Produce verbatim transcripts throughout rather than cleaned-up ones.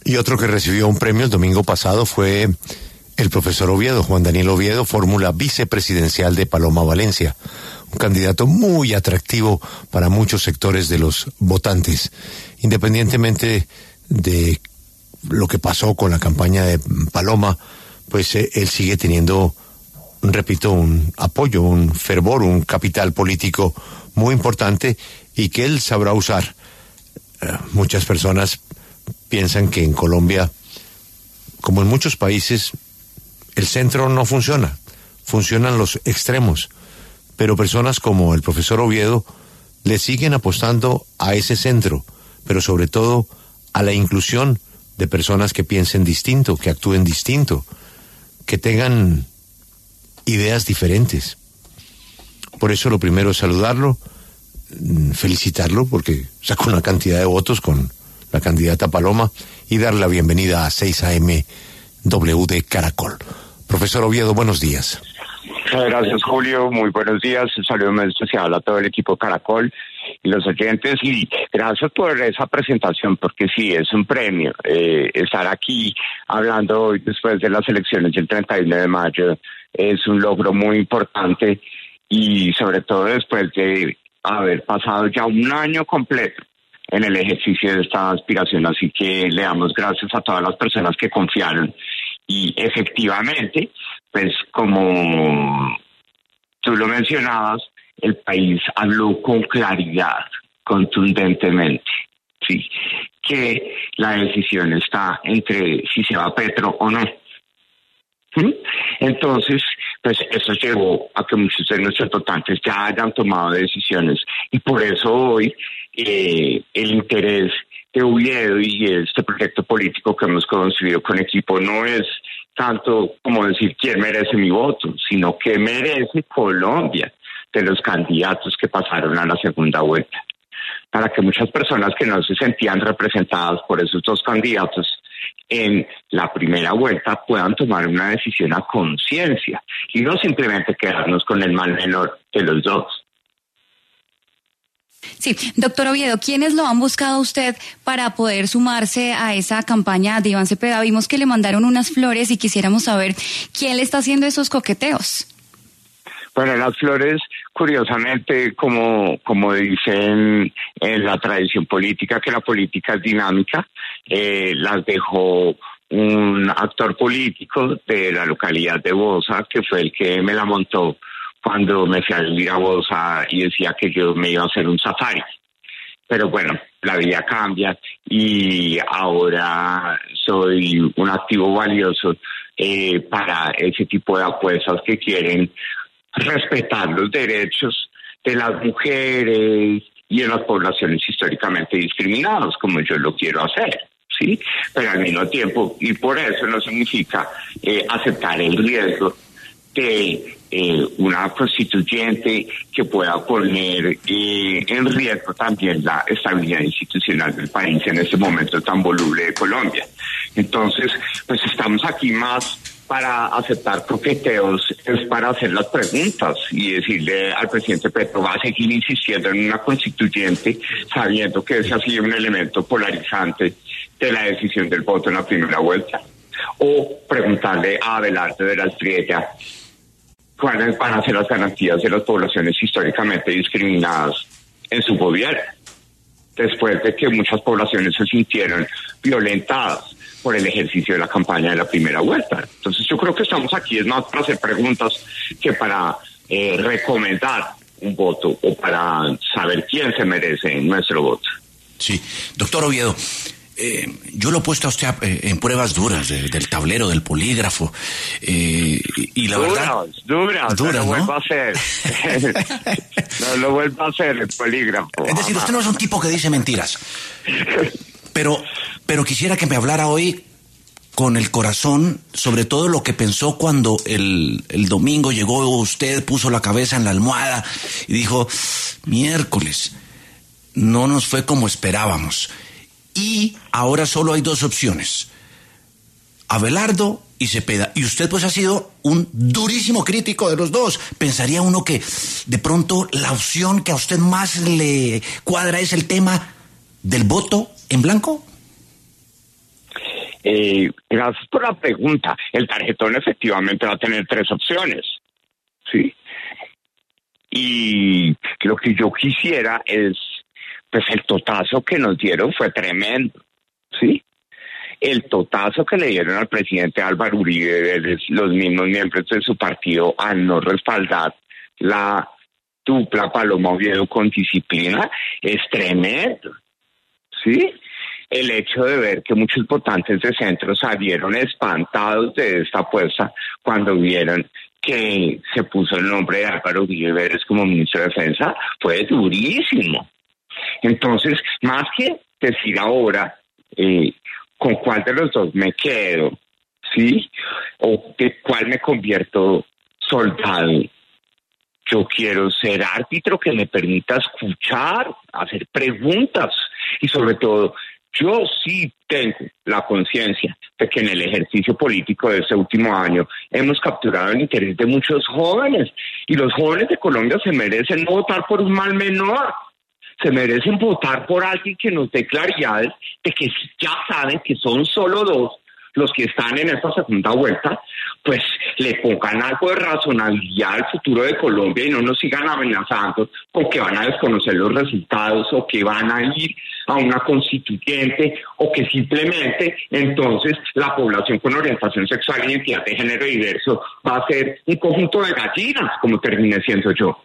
Y otro que recibió un premio el domingo pasado fue el profesor Oviedo, Juan Daniel Oviedo, fórmula vicepresidencial de Paloma Valencia, un candidato muy atractivo para muchos sectores de los votantes, independientemente de lo que pasó con la campaña de Paloma, pues eh, él sigue teniendo, repito, un apoyo, un fervor, un capital político muy importante y que él sabrá usar. Eh, muchas personas piensan que en Colombia, como en muchos países, el centro no funciona, funcionan los extremos, pero personas como el profesor Oviedo le siguen apostando a ese centro, pero sobre todo a la inclusión de personas que piensen distinto, que actúen distinto, que tengan ideas diferentes. Por eso lo primero es saludarlo, felicitarlo, porque sacó una cantidad de votos con la candidata Paloma, y darle la bienvenida a seis A M W de Caracol. Profesor Oviedo, buenos días. Gracias, Julio. Muy buenos días. Un saludo muy especial a todo el equipo Caracol y los oyentes. Y gracias por esa presentación, porque sí, es un premio. Eh, estar aquí hablando hoy después de las elecciones del treinta y uno de mayo es un logro muy importante, y sobre todo después de haber pasado ya un año completo en el ejercicio de esta aspiración. Así que le damos gracias a todas las personas que confiaron. Y efectivamente, pues como tú lo mencionabas, el país habló con claridad, contundentemente, sí, que la decisión está entre si se va Petro o no. ¿Sí? Entonces, pues eso llevó a que muchos de nuestros votantes ya hayan tomado decisiones, y por eso hoy eh, el interés de Oviedo y este proyecto político que hemos construido con equipo no es tanto como decir quién merece mi voto, sino qué merece Colombia de los candidatos que pasaron a la segunda vuelta, para que muchas personas que no se sentían representadas por esos dos candidatos en la primera vuelta puedan tomar una decisión a conciencia y no simplemente quedarnos con el mal menor de los dos. Sí, doctor Oviedo, ¿quiénes lo han buscado a usted para poder sumarse a esa campaña de Iván Cepeda? Vimos que le mandaron unas flores y quisiéramos saber quién le está haciendo esos coqueteos. Bueno, las flores, curiosamente, como, como dicen en la tradición política, que la política es dinámica, eh, las dejó un actor político de la localidad de Bosa, que fue el que me la montó cuando me fui a vivir a Bosa y decía que yo me iba a hacer un safari. Pero bueno, la vida cambia y ahora soy un activo valioso eh, para ese tipo de apuestas que quieren respetar los derechos de las mujeres y de las poblaciones históricamente discriminadas, como yo lo quiero hacer, ¿sí? Pero al mismo tiempo, y por eso no significa eh, aceptar el riesgo de eh, una constituyente que pueda poner eh, en riesgo también la estabilidad institucional del país en este momento tan voluble de Colombia. Entonces, pues estamos aquí más para aceptar coqueteos, es para hacer las preguntas y decirle al presidente Petro, va a seguir insistiendo en una constituyente sabiendo que ese ha sido un elemento polarizante de la decisión del voto en la primera vuelta. O preguntarle a Abelardo de la Estrella cuáles van a ser las garantías de las poblaciones históricamente discriminadas en su gobierno, después de que muchas poblaciones se sintieron violentadas por el ejercicio de la campaña de la primera vuelta. Entonces yo creo que estamos aquí es más para hacer preguntas que para eh, recomendar un voto o para saber quién se merece nuestro voto. Sí, doctor Oviedo, eh, yo lo he puesto a usted eh, en pruebas duras, de, del tablero, del polígrafo, eh, y, y la duras, verdad... Duras, duras, no lo ¿no? vuelvo a hacer. No lo vuelvo a hacer, el polígrafo. Es decir, usted no es un tipo que dice mentiras. Pero, pero quisiera que me hablara hoy con el corazón sobre todo lo que pensó cuando el, el domingo llegó usted, puso la cabeza en la almohada y dijo, miércoles, no nos fue como esperábamos. Y ahora solo hay dos opciones, Abelardo y Cepeda. Y usted pues ha sido un durísimo crítico de los dos. Pensaría uno que de pronto la opción que a usted más le cuadra es el tema del voto en blanco. Eh, gracias por la pregunta. El tarjetón efectivamente va a tener tres opciones, ¿sí? Y lo que yo quisiera es, pues el totazo que nos dieron fue tremendo, ¿sí? El totazo que le dieron al presidente Álvaro Uribe, los mismos miembros de su partido, al no respaldar la dupla Paloma Oviedo con disciplina, es tremendo, ¿sí? El hecho de ver que muchos votantes de centro salieron espantados de esta apuesta cuando vieron que se puso el nombre de Álvaro Uribe Vélez como ministro de Defensa, fue durísimo. Entonces, más que decir ahora eh, con cuál de los dos me quedo, ¿sí? O de cuál me convierto soldado, yo quiero ser árbitro que me permita escuchar, hacer preguntas y sobre todo, yo sí tengo la conciencia de que en el ejercicio político de este último año hemos capturado el interés de muchos jóvenes y los jóvenes de Colombia se merecen no votar por un mal menor, se merecen votar por alguien que nos dé claridades de que si ya saben que son solo dos los que están en esta segunda vuelta, pues le pongan algo de razonabilidad al futuro de Colombia y no nos sigan amenazando con que van a desconocer los resultados o que van a ir a una constituyente o que simplemente entonces la población con orientación sexual e identidad de género diverso va a ser un conjunto de gallinas, como terminé siendo yo.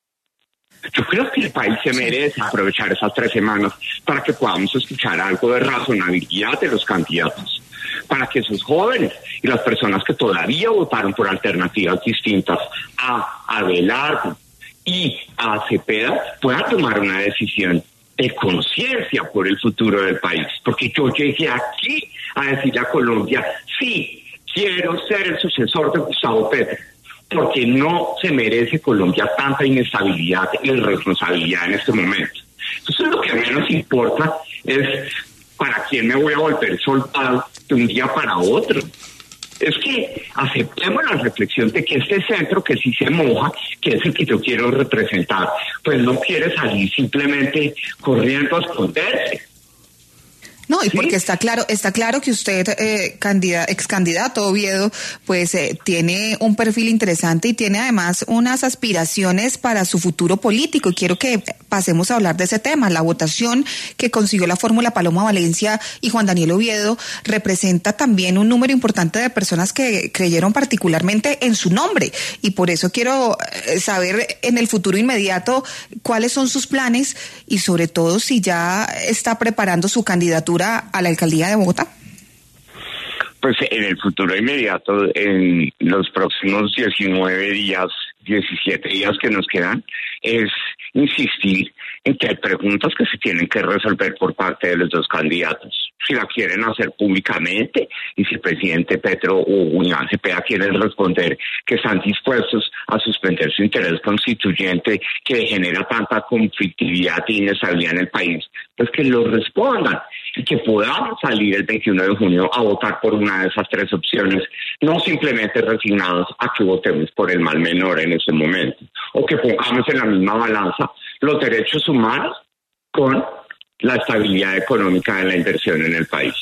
Yo creo que el país se merece aprovechar esas tres semanas para que podamos escuchar algo de razonabilidad de los candidatos, para que esos jóvenes y las personas que todavía votaron por alternativas distintas a Abelardo y a Cepeda puedan tomar una decisión de conciencia por el futuro del país. Porque yo llegué aquí a decirle a Colombia, sí, quiero ser el sucesor de Gustavo Petro, porque no se merece Colombia tanta inestabilidad y irresponsabilidad en este momento. Entonces lo que menos importa es para quién me voy a volver soldado de un día para otro. Es que aceptemos la reflexión de que este centro que sí se moja, que es el que yo quiero representar, pues no quiere salir simplemente corriendo a esconderse. No, y ¿Sí? porque está claro, está claro que usted, eh, candida, ex candidato Oviedo, pues eh, tiene un perfil interesante y tiene además unas aspiraciones para su futuro político. Y quiero que pasemos a hablar de ese tema. La votación que consiguió la fórmula Paloma Valencia y Juan Daniel Oviedo representa también un número importante de personas que creyeron particularmente en su nombre. Y por eso quiero saber en el futuro inmediato cuáles son sus planes y sobre todo si ya está preparando su candidatura a la alcaldía de Bogotá. Pues en el futuro inmediato, en los próximos diecinueve días, diecisiete días que nos quedan, es insistir en que hay preguntas que se tienen que resolver por parte de los dos candidatos. Si la quieren hacer públicamente y si el presidente Petro o Iván Cepeda quieren responder que están dispuestos a suspender su interés constituyente que genera tanta conflictividad e inestabilidad en el país, pues que lo respondan y que podamos salir el veintiuno de junio a votar por una de esas tres opciones, no simplemente resignados a que votemos por el mal menor en ese momento, o que pongamos en la misma balanza los derechos humanos con la estabilidad económica de la inversión en el país.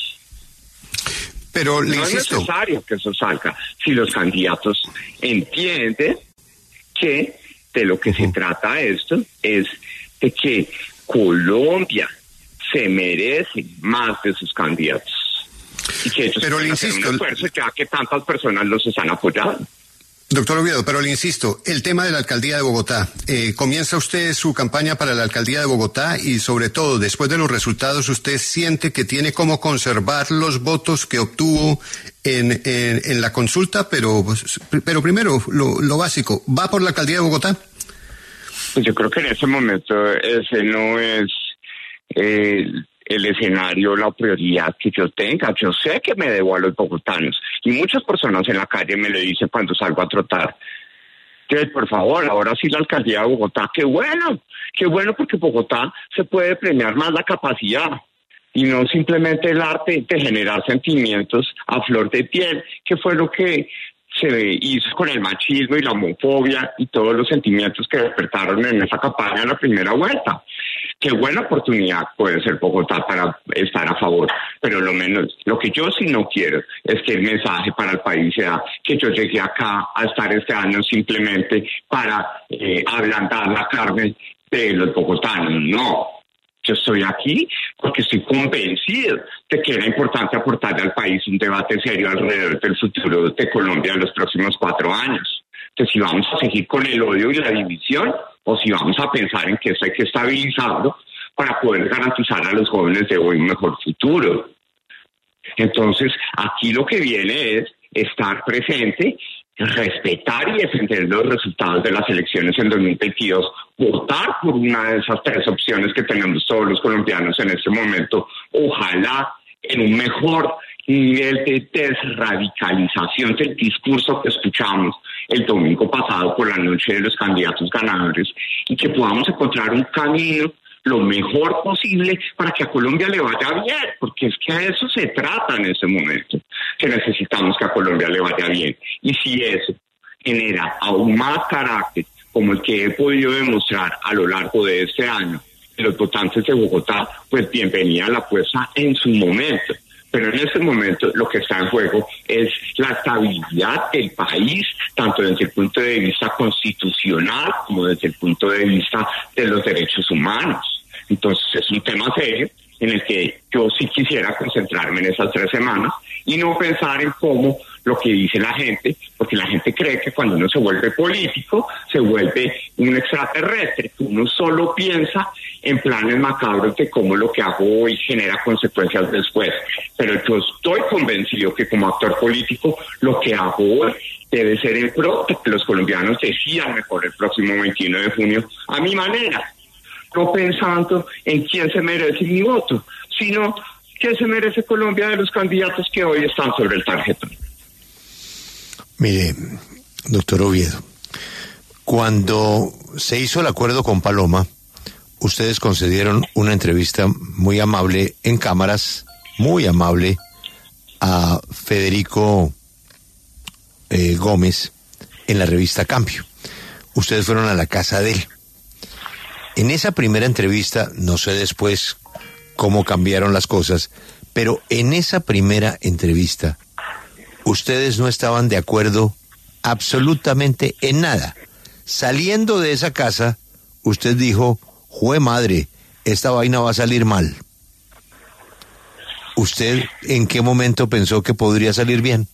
Pero le no insisto, es necesario que eso salga si los candidatos entienden que de lo que uh-huh. se trata esto es de que Colombia se merece más de sus candidatos y que ellos pero le insisto, un esfuerzo ya que tantas personas los están apoyando. Doctor Oviedo, pero le insisto, el tema de la alcaldía de Bogotá, eh, ¿comienza usted su campaña para la alcaldía de Bogotá y sobre todo después de los resultados usted siente que tiene cómo conservar los votos que obtuvo en, en, en la consulta? Pero, pero primero, lo, lo básico, ¿va por la alcaldía de Bogotá? Pues yo creo que en ese momento ese no es eh, el escenario, la prioridad que yo tenga. Yo sé que me debo a los bogotanos y muchas personas en la calle me lo dicen cuando salgo a trotar. Que por favor, ahora sí la alcaldía de Bogotá, qué bueno, qué bueno porque Bogotá se puede premiar más la capacidad y no simplemente el arte de generar sentimientos a flor de piel, que fue lo que se hizo con el machismo y la homofobia y todos los sentimientos que despertaron en esa campaña en la primera vuelta. qué buena oportunidad puede ser Bogotá para estar a favor, pero lo menos, lo que yo sí no quiero es que el mensaje para el país sea que yo llegué acá a estar este año simplemente para eh, ablandar la carne de los bogotanos. No, yo estoy aquí porque estoy convencido de que era importante aportarle al país un debate serio alrededor del futuro de Colombia en los próximos cuatro años. Entonces, si vamos a seguir con el odio y la división, o si vamos a pensar en que esto hay que estabilizarlo para poder garantizar a los jóvenes de hoy un mejor futuro. Entonces, aquí lo que viene es estar presente, respetar y defender los resultados de las elecciones en dos mil veintidós, votar por una de esas tres opciones que tenemos todos los colombianos en este momento, ojalá en un mejor nivel de desradicalización del discurso que escuchamos el domingo pasado por la noche de los candidatos ganadores, y que podamos encontrar un camino lo mejor posible para que a Colombia le vaya bien, porque es que a eso se trata en este momento, que necesitamos que a Colombia le vaya bien. Y si eso genera aún más carácter, como el que he podido demostrar a lo largo de este año, los votantes de Bogotá, pues bienvenida a la fuerza en su momento. Pero en este momento lo que está en juego es la estabilidad del país, tanto desde el punto de vista constitucional como desde el punto de vista de los derechos humanos. Entonces es un tema serio en el que yo sí quisiera concentrarme en esas tres semanas y no pensar en cómo lo que dice la gente, porque la gente cree que cuando uno se vuelve político se vuelve un extraterrestre, que uno solo piensa en planes macabros de cómo lo que hago hoy genera consecuencias después. Pero yo estoy convencido que como actor político lo que hago hoy debe ser en pro de que los colombianos decidan mejor el próximo veintiuno de junio a mi manera, no pensando en quién se merece mi voto, sino qué se merece Colombia de los candidatos que hoy están sobre el tarjetón. Mire, doctor Oviedo, cuando se hizo el acuerdo con Paloma, ustedes concedieron una entrevista muy amable en cámaras, muy amable, a Federico eh, Gómez en la revista Cambio. Ustedes fueron a la casa de él. En esa primera entrevista, no sé después cómo cambiaron las cosas, pero en esa primera entrevista, ustedes no estaban de acuerdo absolutamente en nada. Saliendo de esa casa, usted dijo, ¡jue madre! Esta vaina va a salir mal. ¿Usted en qué momento pensó que podría salir bien?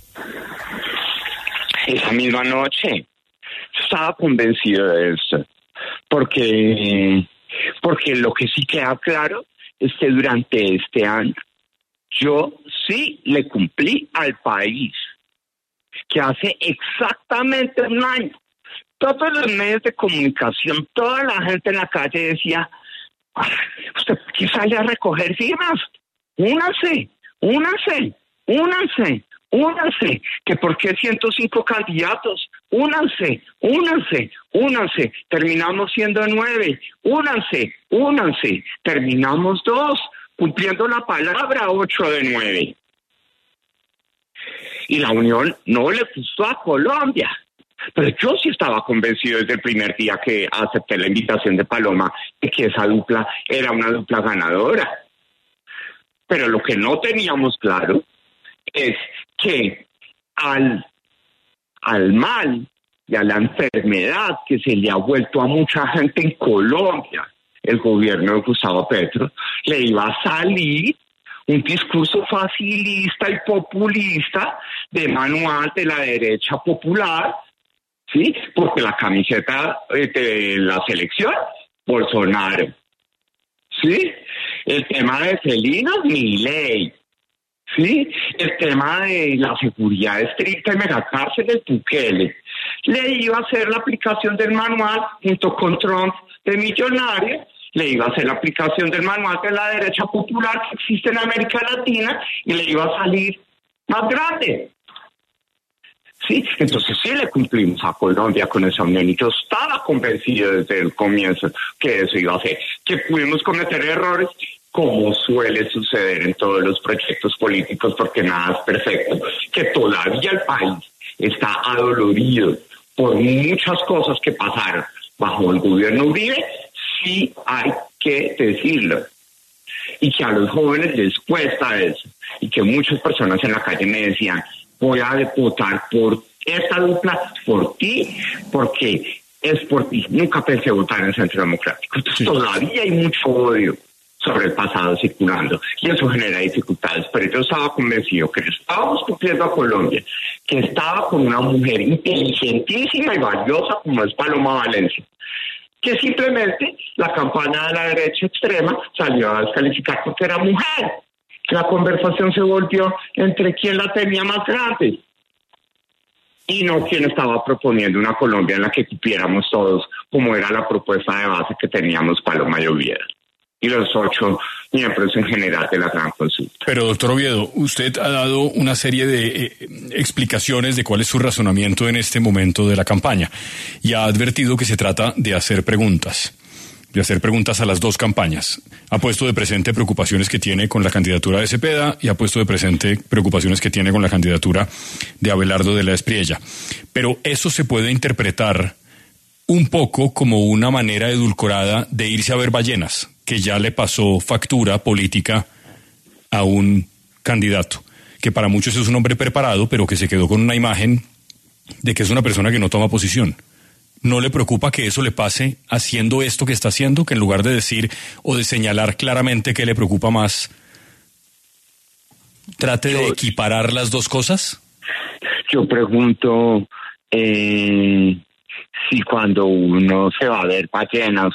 Esa misma noche. Estaba convencido de eso. Porque, porque lo que sí queda claro es que durante este año yo sí le cumplí al país que hace exactamente un año todos los medios de comunicación, toda la gente en la calle decía, ¿usted por qué sale a recoger firmas? Únase, únase, únase, únase, que por qué ciento cinco candidatos, únanse, únanse, únanse, terminamos siendo nueve, únanse, únanse, terminamos dos, cumpliendo la palabra, ocho de nueve. Y la unión no le gustó a Colombia, pero yo sí estaba convencido desde el primer día que acepté la invitación de Paloma de que esa dupla era una dupla ganadora. Pero lo que no teníamos claro es que al, al mal y a la enfermedad que se le ha vuelto a mucha gente en Colombia, el gobierno de Gustavo Petro, le iba a salir un discurso facilista y populista de manual de la derecha popular, ¿sí? Porque la camiseta de la selección, Bolsonaro, ¿sí? El tema de felinos, Milei, ¿sí? El tema de la seguridad estricta y megacárceles, Bukele. Le iba a hacer la aplicación del manual junto con Trump de millonario, le iba a hacer la aplicación del manual de la derecha popular que existe en América Latina y le iba a salir más grande. Sí, entonces sí le cumplimos a Colombia con esa unión y yo estaba convencido desde el comienzo que eso iba a hacer. Que pudimos cometer errores, como suele suceder en todos los proyectos políticos, porque nada es perfecto, que todavía el país está adolorido por muchas cosas que pasaron bajo el gobierno Uribe. Sí hay que decirlo. Y que a los jóvenes les cuesta eso. Y que muchas personas en la calle me decían, voy a votar por esta dupla, por ti, porque es por ti. Nunca pensé votar en el Centro Democrático. Entonces, sí. Todavía hay mucho odio sobre el pasado circulando y eso genera dificultades, pero yo estaba convencido que estábamos cumpliendo a Colombia, que estaba con una mujer inteligentísima y valiosa como es Paloma Valencia, que simplemente la campaña de la derecha extrema salió a descalificar porque era mujer. La conversación se volvió entre quién la tenía más grande y no quién estaba proponiendo una Colombia en la que cupiéramos todos, como era la propuesta de base que teníamos Paloma y Oviedo y los ocho miembros en general de la gran consulta. Pero, doctor Oviedo, usted ha dado una serie de eh, explicaciones de cuál es su razonamiento en este momento de la campaña y ha advertido que se trata de hacer preguntas, de hacer preguntas a las dos campañas. Ha puesto de presente preocupaciones que tiene con la candidatura de Cepeda y ha puesto de presente preocupaciones que tiene con la candidatura de Abelardo de la Espriella. Pero eso se puede interpretar un poco como una manera edulcorada de irse a ver ballenas, que ya le pasó factura política a un candidato, que para muchos es un hombre preparado, pero que se quedó con una imagen de que es una persona que no toma posición. ¿No le preocupa que eso le pase haciendo esto que está haciendo, que en lugar de decir o de señalar claramente qué le preocupa más, trate de equiparar las dos cosas? Yo pregunto eh, si cuando uno se va a ver ballenas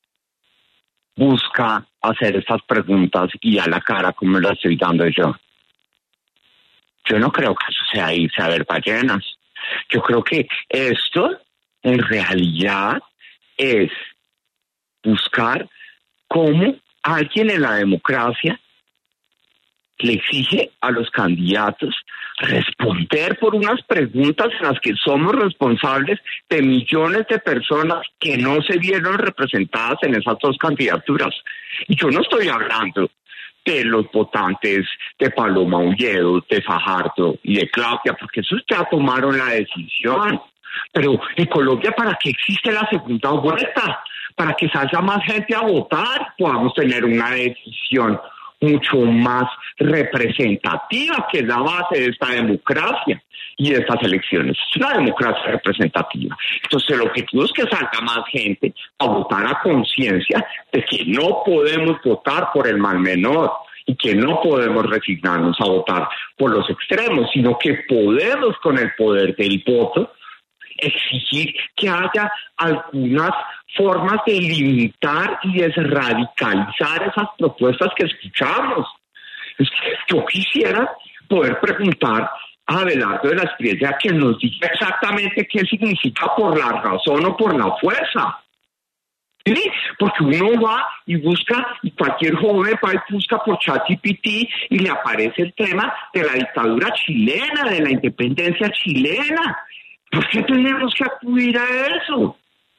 busca hacer estas preguntas y a la cara como lo estoy dando yo. Yo no creo que eso sea irse a ver ballenas. Yo creo que esto en realidad es buscar cómo alguien en la democracia le exige a los candidatos responder por unas preguntas en las que somos responsables de millones de personas que no se vieron representadas en esas dos candidaturas. Y yo no estoy hablando de los votantes de Paloma Oviedo, de Fajardo y de Claudia, porque esos ya tomaron la decisión. Pero en Colombia, ¿para qué existe la segunda vuelta? Para que salga más gente a votar, podamos tener una decisión mucho más representativa, que es la base de esta democracia y de estas elecciones. Es una democracia representativa. Entonces el objetivo es que salga más gente a votar a conciencia de que no podemos votar por el mal menor y que no podemos resignarnos a votar por los extremos, sino que podemos, con el poder del voto, exigir que haya algunas formas de limitar y desradicalizar esas propuestas que escuchamos. Es que yo quisiera poder preguntar a Abelardo de la Espriella que nos diga exactamente qué significa por la razón o por la fuerza. ¿Sí? Porque uno va y busca, y cualquier joven va y busca por ChatGPT y le aparece el tema de la dictadura chilena, de la independencia chilena. ¿Por qué tenemos que acudir a eso?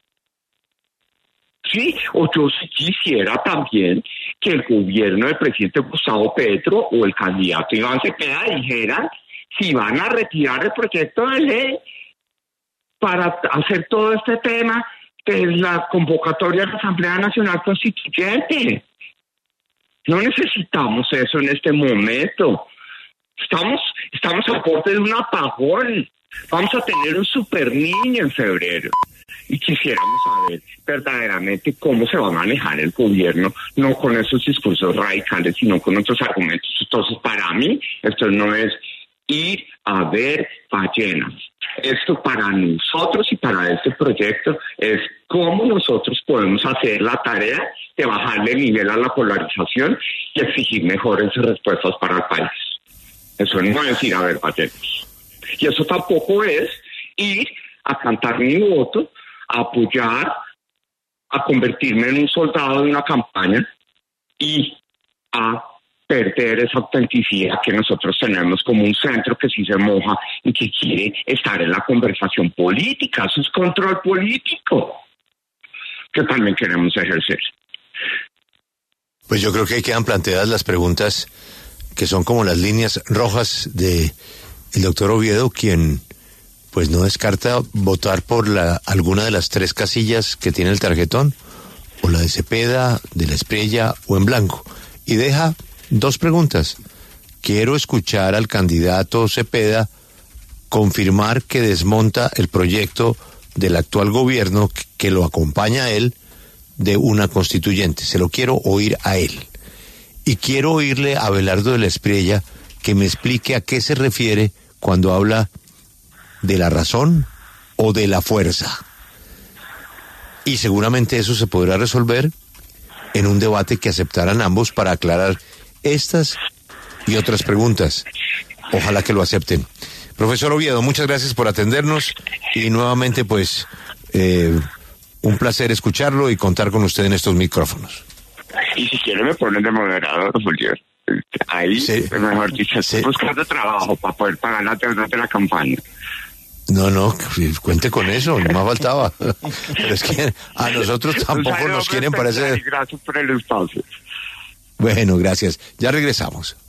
Sí, o yo sí quisiera también que el gobierno del presidente Gustavo Petro o el candidato Iván Cepeda dijeran si van a retirar el proyecto de ley para hacer todo este tema de la convocatoria de la Asamblea Nacional Constituyente. No necesitamos eso en este momento. Estamos, estamos a borde de un apagón. Vamos a tener un super niño en febrero y quisiéramos saber verdaderamente cómo se va a manejar el gobierno, no con esos discursos radicales, sino con otros argumentos. Entonces, para mí, esto no es ir a ver ballenas. Esto para nosotros y para este proyecto es cómo nosotros podemos hacer la tarea de bajarle el nivel a la polarización y exigir mejores respuestas para el país. Eso no es ir a ver ballenas. Y eso tampoco es ir a cantar mi voto, a apoyar, a convertirme en un soldado de una campaña y a perder esa autenticidad que nosotros tenemos como un centro que sí se moja y que quiere estar en la conversación política. Eso es control político que también queremos ejercer. Pues yo creo que ahí quedan planteadas las preguntas que son como las líneas rojas de el doctor Oviedo, quien pues no descarta votar por la alguna de las tres casillas que tiene el tarjetón, o la de Cepeda, de la Espriella o en blanco. Y deja dos preguntas. Quiero escuchar al candidato Cepeda confirmar que desmonta el proyecto del actual gobierno que lo acompaña a él de una constituyente. Se lo quiero oír a él. Y quiero oírle a Abelardo de la Espriella que me explique a qué se refiere cuando habla de la razón o de la fuerza. Y seguramente eso se podrá resolver en un debate que aceptarán ambos para aclarar estas y otras preguntas. Ojalá que lo acepten. Profesor Oviedo, muchas gracias por atendernos y nuevamente pues eh, un placer escucharlo y contar con usted en estos micrófonos. Y si quiere me ponen de moderador, Julio. Ahí, sí, mejor dicho, estoy sí. buscando trabajo para poder pagar la deuda de la campaña. No, no, cuente con eso, no me faltaba. Pero es que a nosotros tampoco nos quieren, parece... Gracias por el espacio. Bueno, gracias. Ya regresamos.